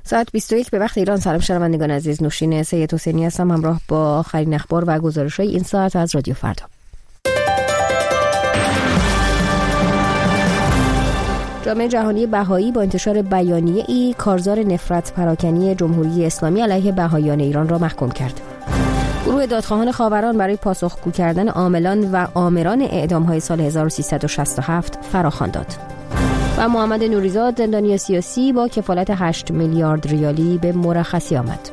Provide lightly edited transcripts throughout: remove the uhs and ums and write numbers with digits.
ساعت 21 به وقت ایران. سلام شنوندگان عزیز، نوشین سید حسینی هستم همراه با آخرین اخبار و گزارش‌های این ساعت از رادیو فردا. جامعه جهانی بهایی با انتشار بیانیه‌ای کارزار نفرت پراکنی جمهوری اسلامی علیه بهاییان ایران را محکوم کرد. گروه دادخواهان خاوران برای پاسخگو کردن عاملان و آمران اعدام‌های سال 1367 فراخوان داد. و محمد نوریزاد زندانی سیاسی با کفالت 8 میلیارد ریالی به مرخصی آمد.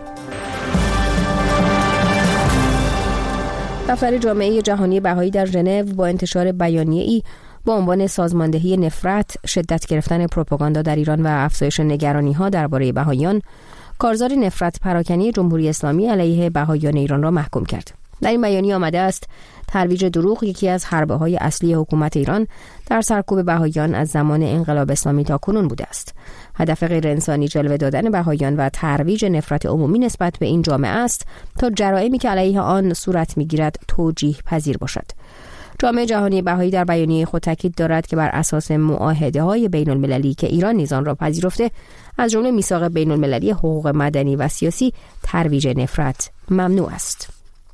دفتر جامعه جهانی بهایی در ژنو با انتشار بیانیه‌ای با عنوان سازماندهی نفرت، شدت گرفتن پروپاگاندا در ایران و افزایش نگرانی‌ها درباره بهاییان، کارزار نفرت پراکنی جمهوری اسلامی علیه بهاییان ایران را محکوم کرد. در این بیانیه آمده است ترویج دروغ یکی از حربه‌های اصلی حکومت ایران در سرکوب بهاییان از زمان انقلاب اسلامی تا کنون بوده است. هدف غیر انسانی جلوه دادن بهاییان و ترویج نفرت عمومی نسبت به این جامعه است تا جرائمی که علیه آن صورت می‌گیرد توجیه پذیر باشد. جامعه جهانی بهایی در بیانیه خود تاکید دارد که بر اساس معاهده‌های بین‌المللی که ایران نیز آن را پذیرفته، از جمله میثاق بین‌المللی حقوق مدنی و سیاسی، ترویج نفرت ممنوع است.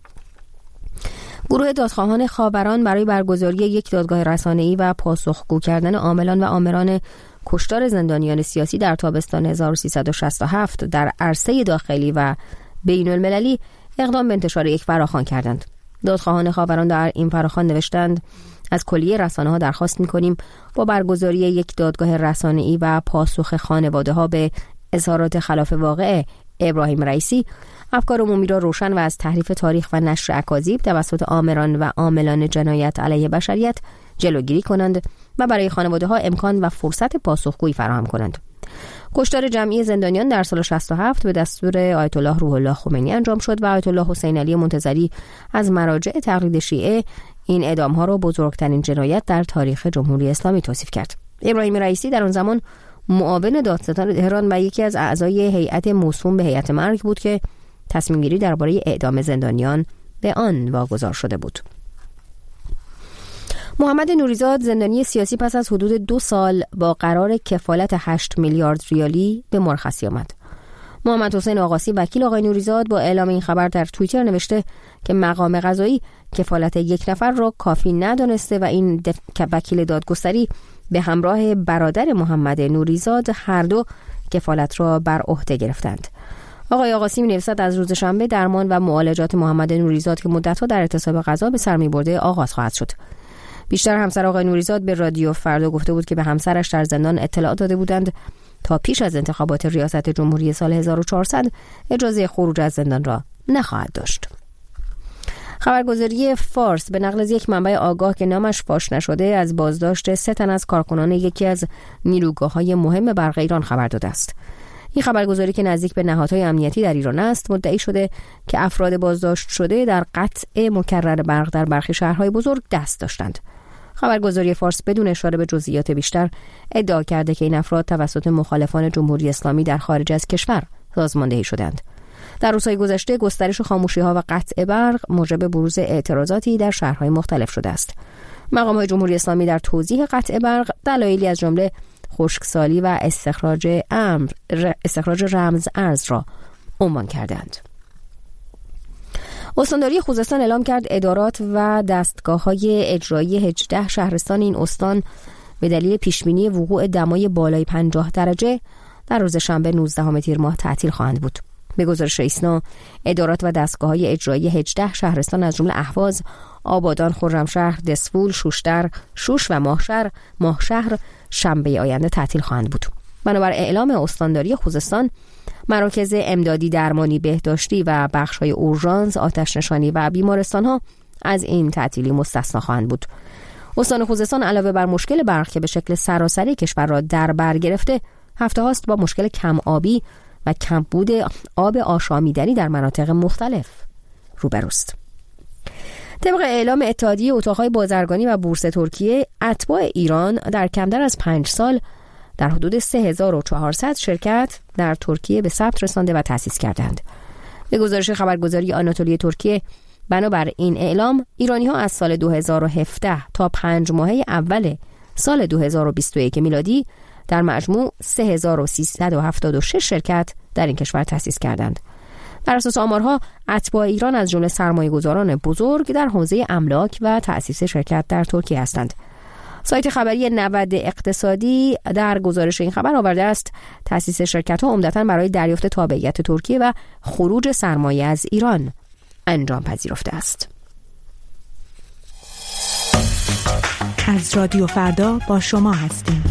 گروه دادخواهان خاوران برای برگزاری یک دادگاه رسانه‌ای و پاسخگو کردن عاملان و آمران کشتار زندانیان سیاسی در تابستان 1367 در عرصه داخلی و بین‌المللی اقدام به انتشار یک فراخوان کردند. دادخواهان خاوران در این فراخوان نوشتند: از کلیه رسانه‌ها درخواست می‌کنیم با برگزاری یک دادگاه رسانه‌ای و پاسخ خانواده‌ها به اظهارات خلاف واقع ابراهیم رئیسی، افکار عمومی را روشن و از تحریف تاریخ و نشر اکاذیب توسط آمران و عاملان جنایت علیه بشریت جلوگیری کنند و برای خانواده‌ها امکان و فرصت پاسخگویی فراهم کنند. کشتار جمعی زندانیان در سال 67 به دستور آیت الله روح الله خمینی انجام شد و آیت الله حسین علی منتظری از مراجع تقلید شیعه این اعدام‌ها را بزرگترین جنایت در تاریخ جمهوری اسلامی توصیف کرد. ابراهیم رئیسی در آن زمان معاون دادستان تهران و یکی از اعضای هیئت موسوم به هیئت مرگ بود که تصمیم گیری درباره اعدام زندانیان به آن واگذار شده بود. محمد نوریزاد زندانی سیاسی پس از حدود 2 سال با قرار کفالت 8 میلیارد ریالی به مرخصی آمد. محمد حسین آقاسی وکیل آقای نوریزاد با اعلام این خبر در توییتر نوشته که مقام قضایی کفالت یک نفر را کافی ندانسته و این وکیل دادگستری به همراه برادر محمد نوریزاد هر دو کفالت را بر عهده گرفتند. آقای آقاسی می‌نویسد از روز شنبه درمان و معالجات محمد نوریزاد که مدت‌ها در اعتصاب غذا به سر می‌برده آغاز خواهد شد. بیشتر همسر آقای نوریزاد به رادیو فردا گفته بود که به همسرش در زندان اطلاع داده بودند تا پیش از انتخابات ریاست جمهوری سال 1400 اجازه خروج از زندان را نخواهد داشت. خبرگزاری فارس به نقل از یک منبع آگاه که نامش فاش نشده از بازداشت 3 تن از کارکنان یکی از نیروگاه‌های مهم برق ایران خبر داده است. این خبرگزاری که نزدیک به نهادهای امنیتی در ایران است مدعی شده که افراد بازداشت شده در قطع مکرر برق در برخی شهرهای بزرگ دست داشتند. خبرگزاری فارس بدون اشاره به جزئیات بیشتر ادعا کرده که این افراد توسط مخالفان جمهوری اسلامی در خارج از کشور سازماندهی شدند. در روزهای گذشته گسترش خاموشی‌ها و قطع برق موجب بروز اعتراضاتی در شهرهای مختلف شده است. مقام‌های جمهوری اسلامی در توضیح قطع برق دلایلی از جمله خشکسالی و استخراج رمز ارز را عنوان کردند. استانداری خوزستان اعلام کرد ادارات و دستگاه‌های اجرایی 18 شهرستان این استان به دلیل پیشبینی وقوع دمای بالای 50 درجه در روز شنبه 19 تیر ماه تعطیل خواهند بود. به گزارش ایسنا، ادارات و دستگاه‌های اجرایی 18 شهرستان از جمله اهواز، آبادان، خرمشهر، دسفول، شوشتر، شوش و ماهشهر شنبه آینده تعطیل خواهند بود. بنابر اعلام استانداری خوزستان، مراکز امدادی درمانی بهداشتی و بخش‌های اورژانس، آتش نشانی و بیمارستان‌ها از این تعطیلی مستثنا خواهند بود. استان خوزستان علاوه بر مشکل برق که به شکل سراسری کشور را در بر گرفته، هفته هاست با مشکل کم آبی و کمبود آب آشامیدنی در مناطق مختلف روبروست. طبق اعلام اتحادیه اتاق‌های بازرگانی و بورس ترکیه، اتباع ایران در کمتر از 5 سال در حدود 3400 شرکت در ترکیه به ثبت رسانده و تأسیس کردند. به گزارش خبرگزاری آناتولی ترکیه، بنابر این اعلام ایرانی‌ها از سال 2017 تا 5 ماهه اول سال 2021 میلادی در مجموع 3376 شرکت در این کشور تأسیس کردند. بر اساس آمارها اتباع ایران از جمله سرمایه‌گذاران بزرگ در حوزه املاک و تأسیس شرکت در ترکیه هستند. سایت خبری نود اقتصادی در گزارش این خبر آورده است تأسیس شرکت‌ها عمدتاً برای دریافت تابعیت ترکیه و خروج سرمایه از ایران انجام پذیرفته است. از رادیو فردا با شما هستیم.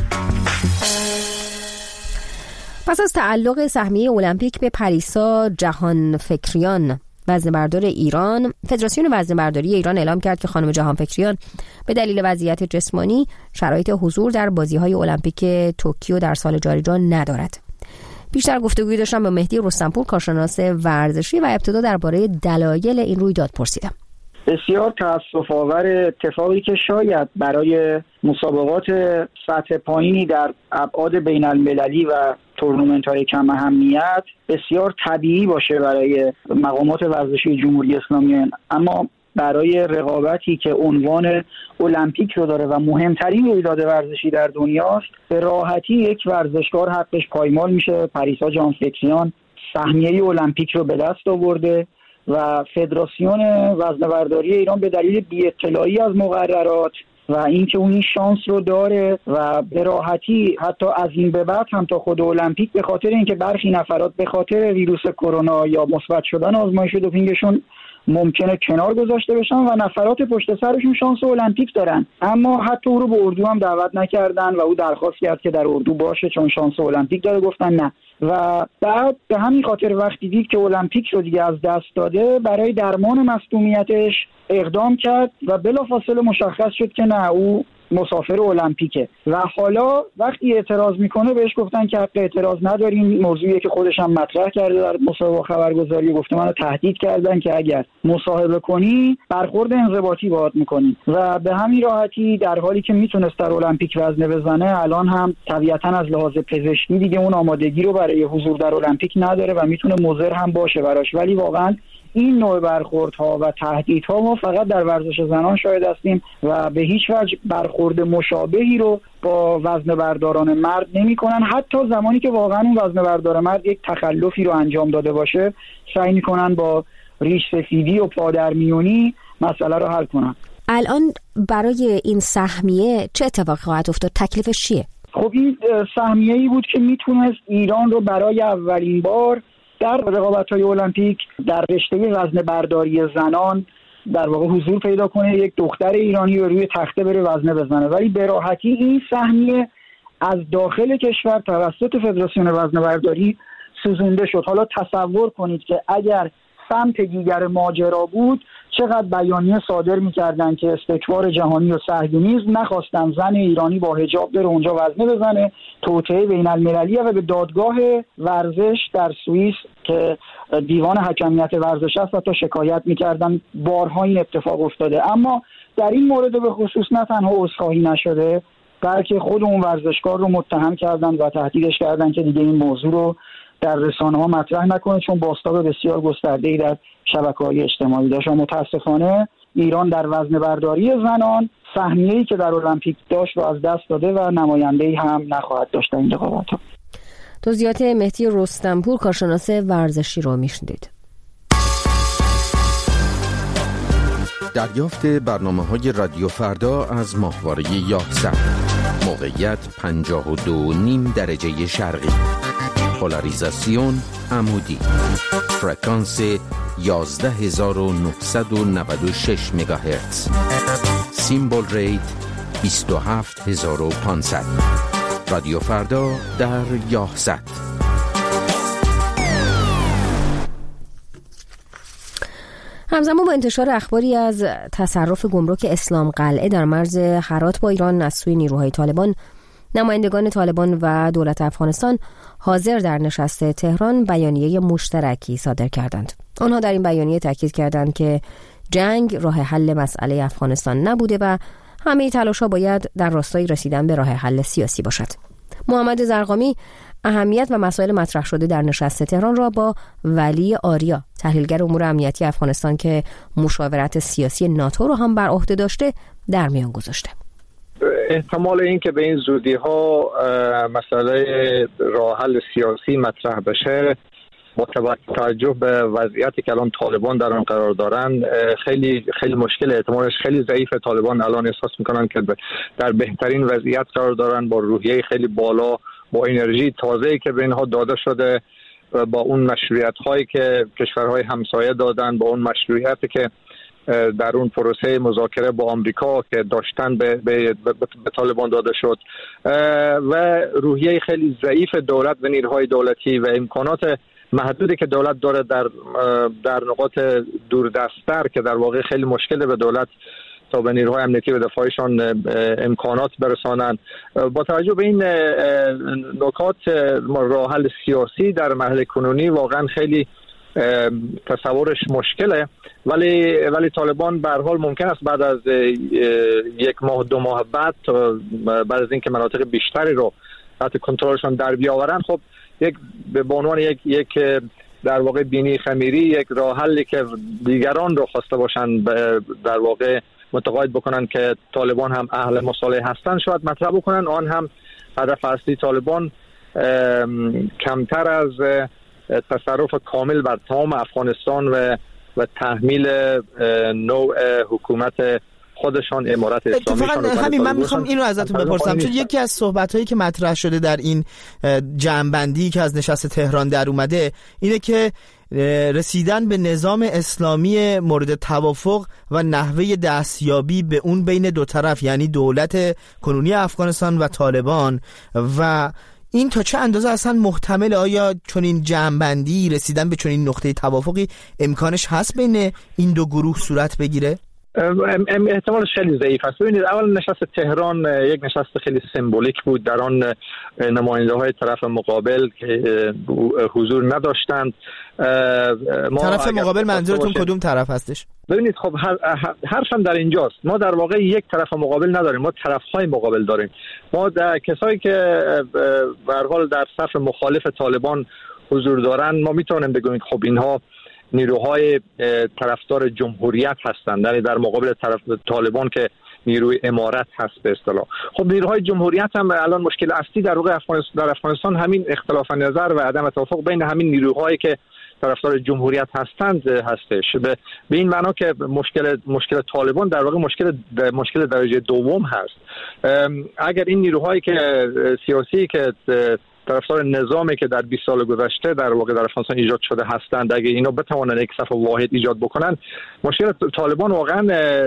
پس از تعلق سهمیه المپیک به پریسا جهانفکریان وزنه‌بردار ایران، فدراسیون وزنه‌برداری ایران اعلام کرد که خانم جهانفکریان به دلیل وضعیت جسمانی شرایط حضور در بازی‌های المپیک توکیو در سال جاری را ندارد. بیشتر گفتگوی داشتم با مهدی رستمپور، کارشناس ورزشی، و ابتدا درباره دلایل این رویداد پرسیدم. بسیار تأسف‌آور اتفاقی که شاید برای مسابقات سطح پایینی در ابعاد بین المللی و تورنمنت‌های کم اهمیت بسیار طبیعی باشه برای مقامات ورزشی جمهوری اسلامی، اما برای رقابتی که عنوان المپیک رو داره و مهمترین رویداد ورزشی در دنیاست، به راحتی یک ورزشکار حقش پایمال میشه. پریسا جهانفکریان سهمیه المپیک رو به دست آورده و فدراسیون وزنه‌برداری ایران به دلیل بی‌اطلاعی از مقررات و اینکه اون این شانس رو داره و به راحتی حتی از این به بعد هم تا خود المپیک به خاطر اینکه برخی نفرات به خاطر ویروس کرونا یا مثبت شدن آزمایش دوپینگشون ممکنه کنار گذاشته بشن و نفرات پشت سرشون شانس المپیک دارن، اما حتی او رو به اردو هم دعوت نکردن و او درخواست کرد که در اردو باشه چون شانس المپیک داره، گفتن نه. و بعد به همین خاطر وقتی دید که المپیک رو دیگه از دست داده، برای درمان مصدومیتش اقدام کرد و بلافاصله مشخص شد که نه، او مسافر المپیکه و حالا وقتی اعتراض میکنه بهش گفتن که حق اعتراض نداریم. موضوعی که خودش هم مطرح کرده در مسابقه خبرگزاری، گفته منو تهدید کردن که اگر مصاحبه کنی برخورد انضباطی باهات میکنی و به همین راحتی در حالی که میتونست در المپیک وزنه بزنه، الان هم طبیعتا از لحاظ پزشکی دیگه اون آمادگی رو برای حضور در المپیک نداره و میتونه مضر هم باشه براش. ولی واقعا این نوع برخوردها و تهدیدها ما فقط در ورزش زنان شاهد هستیم و به هیچ وجه برخورد مشابهی رو با وزنه‌برداران مرد نمی‌کنن. حتی زمانی که واقعا اون وزنه‌بردار مرد یک تخلفی رو انجام داده باشه، سعی می‌کنن با ریش سفیدی و پادرمیونی مسئله رو حل کنن. الان برای این سهمیه چه اتفاقی خواهد افتاد؟ تکلیفش چیه؟ خب این سهمیه‌ای بود که میتونست ایران رو برای اولین بار در رقابت‌های المپیک در رشته وزنه‌برداری زنان در واقع حضور پیدا کنه، یک دختر ایرانی رو روی تخته بره وزنه بزنه. ولی به راحتی این سهمیه از داخل کشور توسط فدراسیون وزنه‌برداری سوزونده شد. حالا تصور کنید که اگر سمت دیگر ماجرا بود، چقدر بیانیه صادر می‌کردن که استکبار جهانی و صهیونیسم، نخواستن زن ایرانی با حجاب بره اونجا وزنه بزنه، توطئه بین المللی و به دادگاه ورزش در سوئیس که دیوان حکمیت ورزش است تا شکایت می‌کردن. بارها این اتفاق افتاده، اما در این مورد به خصوص نه تنها عذرخواهی نشده، بلکه خود اون ورزشکار رو متهم کردن و تهدیدش کردن که دیگه این موضوع رو در رسانه‌ها مطرح نکنه چون بازتاب بسیار گسترده‌ای در شبکه‌های اجتماعی داشت. متاسفانه ایران در وزنه‌برداری زنان سهمیه‌ای که در المپیک داشت رو از دست داده و نماینده‌ای هم نخواهد داشت در این رقابت‌ها. توضیحات مهدی رستمپور، کارشناس ورزشی رو میشنیدید. دریافت برنامه‌های رادیو فردا از ماهواره یاحصد. موقعیت 52.5 درجه شرقی. پولاریزاسیون عمودی. فرکانس 11996 مگاهرتز. سیمبل ریت 27500. رادیو فردا در یاحصد. همزمان با انتشار اخباری از تصرف گمرک اسلام قلعه در مرز هرات با ایران از سوی نیروهای طالبان، نمایندگان طالبان و دولت افغانستان حاضر در نشست تهران بیانیه مشترکی صادر کردند. آنها در این بیانیه تاکید کردند که جنگ راه حل مسئله افغانستان نبوده و همه تلاش‌ها باید در راستای رسیدن به راه حل سیاسی باشد. محمد زرقامی اهمیت و مسائل مطرح شده در نشست تهران را با ولی آریا، تحلیلگر امور امنیتی افغانستان که مشاورت سیاسی ناتو را هم بر عهده داشته، در میان گذاشته. احتمال این که به این زودی ها مسئله راه حل سیاسی مطرح بشه با توجه به وضعیتی که الان طالبان در آن قرار دارن خیلی خیلی مشکل، احتمالش خیلی ضعیف. طالبان الان احساس میکنن که در بهترین وضعیت قرار دارن، با روحیه خیلی بالا، با انرژی تازه‌ای که به اینها داده شده، با اون مشروعیت هایی که کشورهای همسایه دادن، با اون مشروعیتی که در اون پروسه مذاکره با آمریکا که داشتن به طالبان داده شد و روحیه خیلی ضعیف دولت و نیروهای دولتی و امکانات محدودی که دولت داره در نقاط دوردست‌تر که در واقع خیلی مشکله به دولت تا به نیروهای امنیتی و دفاعیشان امکانات برسانن. با توجه به این نکات راه حل سیاسی در مرحله کنونی واقعا خیلی تصورش مشکله، ولی طالبان به هر حال ممکن است بعد از 1 ماه 2 ماه بعد از اینکه مناطق بیشتری رو تحت کنترلشان در بیاورن، خب به عنوان یک در واقع بینی خمیری، یک راه حلی که دیگران رو خواسته باشن در واقع متقاعد بکنن که طالبان هم اهل مصالحه هستن شاید مطرح بکنن. آن هم هدف اصلی طالبان کمتر از تصرف کامل بر تمام افغانستان و تحمیل نوع حکومت خودشان، امارت اسلامیشان. همین من میخوام اینو ازتون بپرسم، چون یکی از صحبت‌هایی که مطرح شده در این جمع‌بندی که از نشست تهران در اومده اینه که رسیدن به نظام اسلامی مورد توافق و نحوه دستیابی به اون بین دو طرف، یعنی دولت کنونی افغانستان و طالبان، و این تا چه اندازه اصلا محتمل؟ آیا چنین جمع‌بندی، رسیدن به چنین نقطه توافقی امکانش هست بین این دو گروه صورت بگیره؟ احتمالش خیلی ضعیف است. ببینید، اول نشست تهران یک نشست خیلی سمبولیک بود. در آن نماینده های طرف مقابل که حضور نداشتند. طرف مقابل منظورتون کدوم طرف هستش؟ ببینید، خب حرفم در اینجاست. ما در واقع یک طرف مقابل نداریم، ما طرف‌های مقابل داریم. ما کسایی که به هر حال در صف مخالف طالبان حضور دارن، ما میتونیم بگوییم خب اینها نیروهای طرفدار جمهوریت هستند، یعنی در مقابل طرف طالبان که نیروی امارت هست به اصطلاح. خب نیروهای جمهوریت هم الان مشکل اصلی در واقع در افغانستان همین اختلاف نظر و عدم توافق بین همین نیروهایی که طرفدار جمهوریت هستند هستش. به این معنا که مشکل طالبان در واقع مشکل درجه دوم هست. اگر این نیروهایی که سیاسی که طرفدار نظامی که در 20 سال گذشته در واقع در افغانستان ایجاد شده هستند، اگه اینا بتوانند یک صف واحد ایجاد بکنن، مشکل طالبان واقعا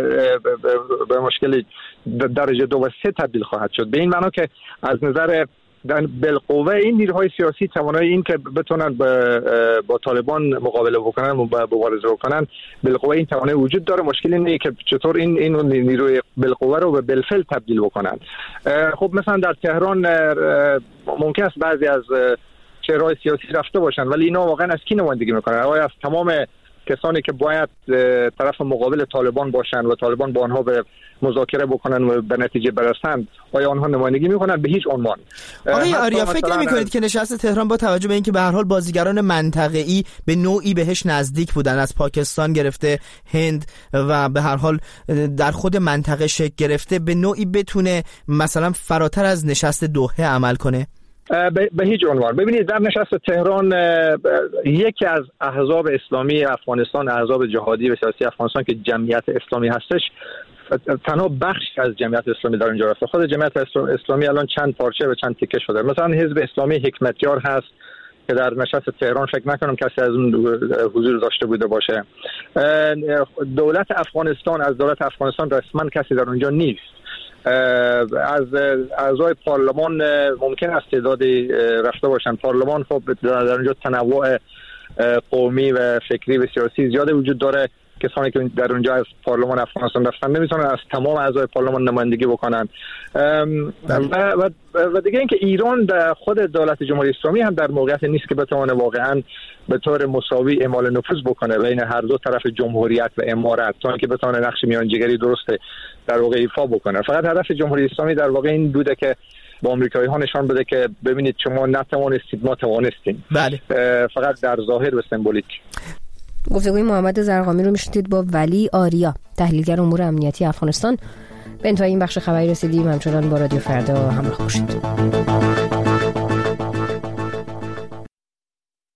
به مشکل درجه 2 و 3 تبدیل خواهد شد. به این معنا که از نظر بالقوه این نیروهای سیاسی توانایی این که بتونن با طالبان مقابله بکنن و مبارزه بکنن، بالقوه این توانایی وجود داره. مشکل اینه که چطور این نیروی بالقوه رو به بالفعل تبدیل بکنن. خب مثلا در تهران ممکن است بعضی از چهره‌های سیاسی رفته باشن، ولی اینا واقعا از کی نمایندگی میکنن؟ آیا از تمام کسانی که باید طرف مقابل طالبان باشن و طالبان با آنها به مذاکره بکنن و به نتیجه برسند، آیا آنها نمایندگی میکنن؟ به هیچ عنوان. آقای آریا، فکر نمی‌کنید که نشست تهران با توجه به اینکه به هر حال بازیگران منطقه‌ای به نوعی بهش نزدیک بودن، از پاکستان گرفته هند و به هر حال در خود منطقه شکل گرفته، به نوعی بتونه مثلا فراتر از نشست دوحه عمل کنه؟ به هیچ عنوان. ببینید، در نشست تهران یکی از احزاب اسلامی افغانستان، احزاب جهادی و سیاسی افغانستان که جمعیت اسلامی هستش، تنها بخش از جمعیت اسلامی در اونجا رفته. خود جمعیت اسلامی الان چند پارچه و چند تیکه شده. مثلا حزب اسلامی حکمتیار هست که در نشست تهران فکر نکنم کسی از اون حضور داشته بوده باشه. دولت افغانستان، از دولت افغانستان رسما کسی در اونجا نیست. از اعضای پارلمان ممکن است تعدادی رفته باشن. پارلمان خب در اونجا تنوع قومی و فکری و سیاسی زیاده وجود داره. کسانی که در اونجا از پارلمان افغانستان رفتن نمیتونن از تمام اعضای پارلمان نمایندگی بکنن. و دیگه اینکه ایران در خود دولت جمهوری اسلامی هم در موقعیت نیست که بتونه واقعا به طور مساوی اعمال نفوذ بکنه بین هر دو طرف جمهوریت و امارت، تا اینکه بتونه نقش میانجیگری درست در واقع ایفا بکنه. فقط هدف جمهوری اسلامی در واقع این بوده که با آمریکایی ها نشان بده که ببینید شما نتوانستید، ما توانستیم. بله. فقط در ظاهر و سمبولیک. گفتگوی محمد زرقامی رو میشنید با ولی آریا، تحلیلگر امور امنیتی افغانستان، به انتهای این بخش خبری رسیدیم. همچنان با رادیو فردا همراه باشید.